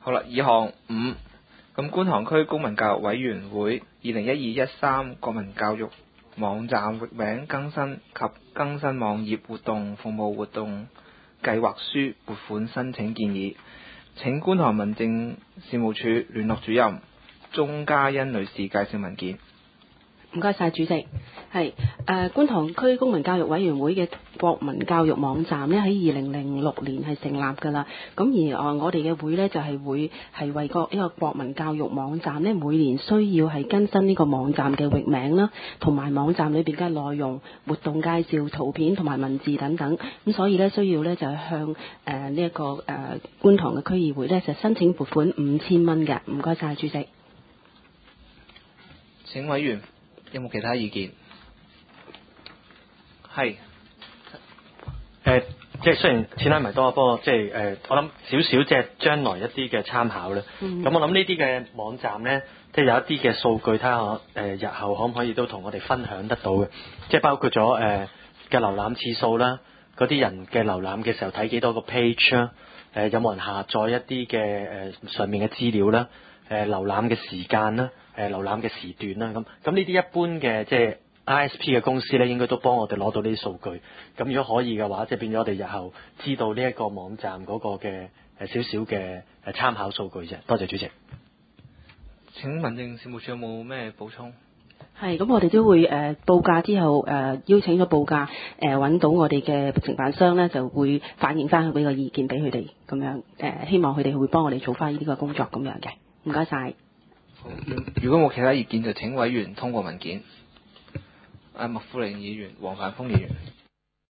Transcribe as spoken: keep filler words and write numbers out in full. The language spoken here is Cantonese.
好啦，二項五，咁觀塘區公民教育委員會二零一二一三國民教育網站域名更新及更新網頁活動服務活動計劃書撥款申請建議，請觀塘民政事務處聯絡主任鍾嘉欣女士介紹文件。 唔該晒主席，係誒、呃、觀塘區公民教育委員會嘅國民教育網站呢，喺二零零六年係成立㗎啦。咁而誒、呃、我哋嘅會呢，就係、是、會係為個呢個國民教育網站呢，每年需要係更新呢個網站嘅域名啦，同埋網站裏邊嘅內容、活動介紹、圖片同埋文字等等。咁所以呢，需要呢，就係向誒呢一個誒、呃、觀塘嘅區議會呢，就申請撥款五千蚊嘅。唔該晒主席。 請委員有冇其他意見？係，誒、 呃，即係雖然錢唔係多，不過即係誒，我諗少少即係將來一啲嘅參考咧。咁、嗯、我諗呢啲嘅網站咧，即係有一啲嘅數據，睇下誒日後可唔可以都同我哋分享得到嘅，即係包括咗誒嘅瀏覽次數啦，嗰啲人嘅瀏覽嘅時候睇幾多個 page 啦，誒有冇人下載一啲嘅誒上面嘅資料啦，誒瀏覽嘅時間啦。誒瀏覽嘅時段啦，咁咁呢啲一般嘅即係 I S P 嘅公司咧，應該都幫我哋攞到呢啲數據。咁如果可以嘅話，即係變咗我哋日後知道呢一個網站嗰個嘅誒少少嘅誒參考數據啫。多謝主席。 請民政事務處有冇咩補充？ 係，咁我哋都會誒、呃、報價之後誒、呃、邀請咗報價誒揾到我哋嘅承辦商咧，就會反映翻俾個意見俾佢哋咁樣誒、呃，希望佢哋會幫我哋做翻呢啲個工作咁樣嘅。唔該晒。 如果冇其他意見，就請委員通過文件。啊，麥富玲議員、黃凡峰議員。